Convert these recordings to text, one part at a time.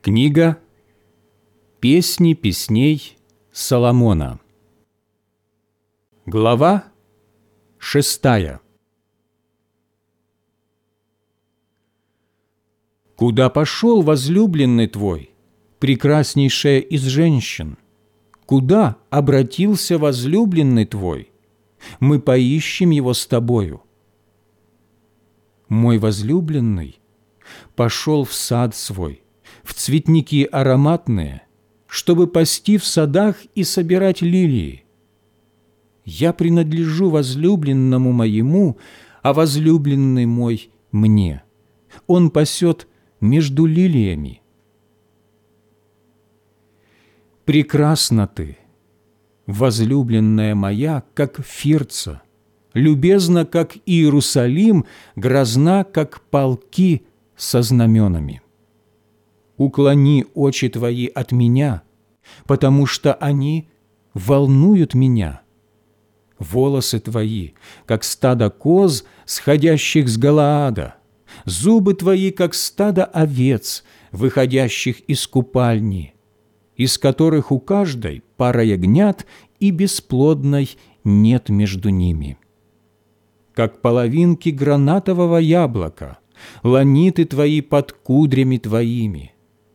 Книга «Песни песней Соломона». Глава 6. «Куда пошел возлюбленный твой, прекраснейшая из женщин? Куда обратился возлюбленный твой? Мы поищем его с тобою. Мой возлюбленный пошел в сад свой, в цветники ароматные, чтобы пасти в садах и собирать лилии. Я принадлежу возлюбленному моему, а возлюбленный мой мне. Он пасет между лилиями. Прекрасна ты, возлюбленная моя, как Фирца, любезна, как Иерусалим, грозна, как полки со знаменами. Уклони очи твои от меня, потому что они волнуют меня. Волосы твои, как стадо коз, сходящих с Галаада, зубы твои, как стадо овец, выходящих из купальни, из которых у каждой пара ягнят, и бесплодной нет между ними. Как половинки гранатового яблока, ланиты твои под кудрями твоими.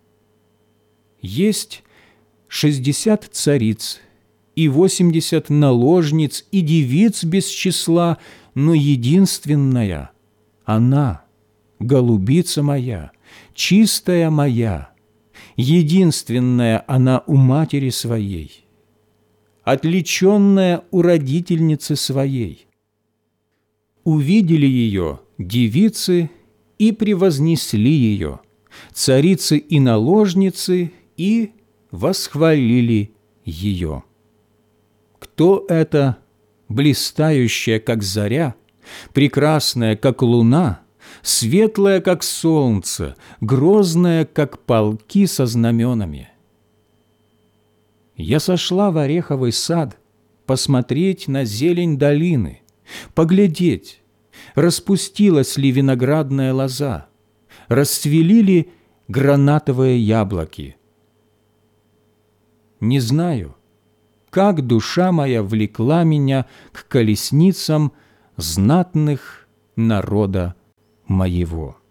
Есть 60 цариц и 80 наложниц и девиц без числа, но единственная она, голубица моя, чистая моя, единственная она у матери своей, отличенная у родительницы своей. Увидели ее девицы и превознесли ее, царицы и наложницы, и восхвалили ее. Кто это, блистающая, как заря, прекрасная, как луна, светлая, как солнце, грозная, как полки со знаменами? Я сошла в ореховый сад посмотреть на зелень долины, поглядеть, распустилась ли виноградная лоза, расцвели ли гранатовые яблоки. Не знаю, как душа моя влекла меня к колесницам знатных народа моего.